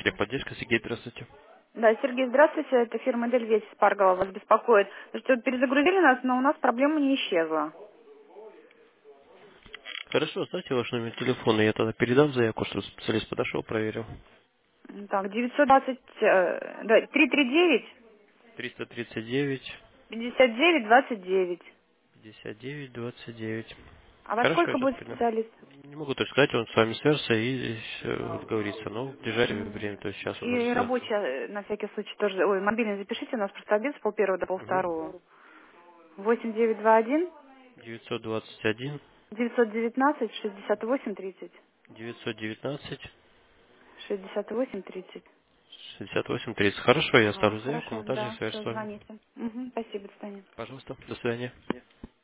Техподдержка, Сергей, здравствуйте. Да, Сергей, здравствуйте. Это фирма Дельвейс Паргова вас беспокоит. Что перезагрузили нас, но у нас проблема не исчезла. Хорошо, оставьте ваш номер телефона, я тогда передам заявку, чтобы специалист подошел, проверил. Так, 920, да, 339 339 59 29. 59 29. А во Хорошо, я сколько сейчас будет передам. специалист? Не могу точно сказать, он с вами свяжется и договорится, но в ближайшее время, то есть сейчас он может И связаться. рабочий, на всякий случай, тоже, ой, мобильный запишите, у нас просто обед с полпервого до Угу. полвторого. 8921 921 919 68 30. 919 68 30. 68 30. Хорошо, я Ага, оставлю заявку, хорошо, мы также да, свяжемся все, с вами. звоните. Спасибо, до свидания. Пожалуйста, до свидания.